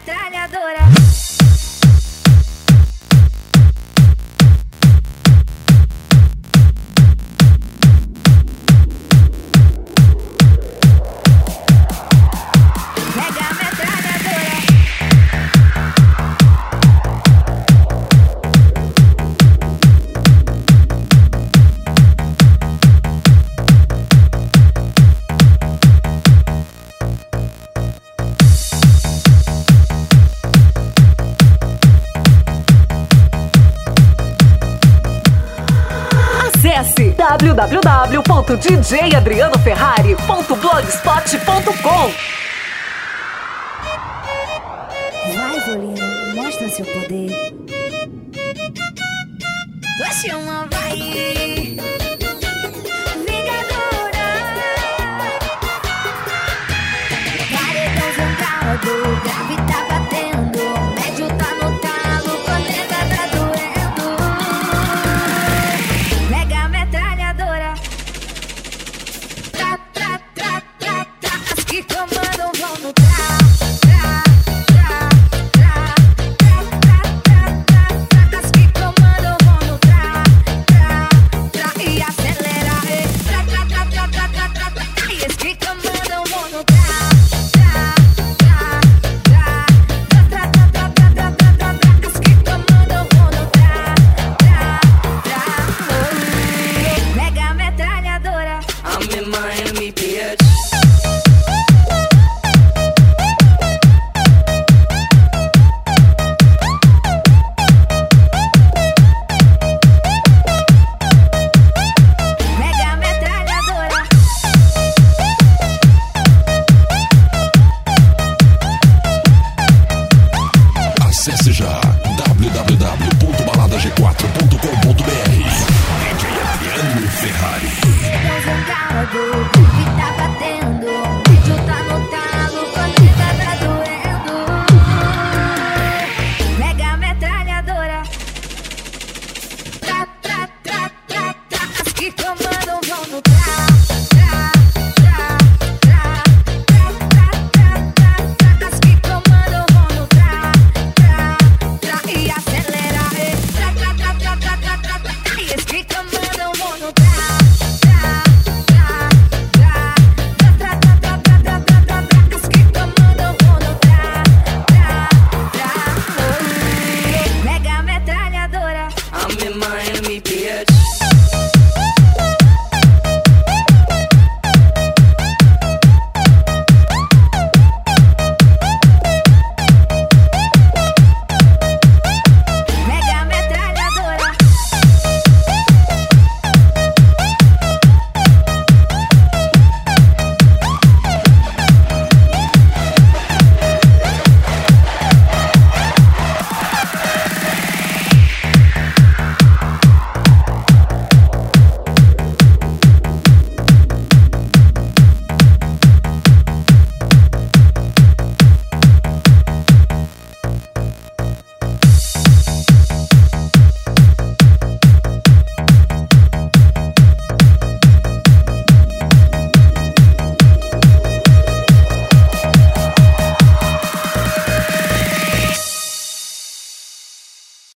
metralhadora. Acesse www.djadrianoferrari.blogspot.com. Vai, Violino, mostra seu poder. Oxe, uma vai vingadora. Paredão jogado, grave tá batendo, médio tá no talo, planeta tá doendo. Mega metralhadora. Tra, tra, tra, tra, tra. As que comandam vão no tra, tra, tra, tra, tra, tra, tra, tra, tra. As que comandam vão no tra, tra, tra. E acelera, tra, tra, tra, tra, tra, tra, tra, tra. E as que comandam vão no tra, tra, tra, tra, tra, tra, tra, tra, tra, tra, tra. As que comandam vão no tra, tra, tra. Mega metralhadora. I'm in Miami, bitch. Mega metralhadora. Acesse já www.baladag4.com.br. DJ Adriano Ferrari. Paredão jogado,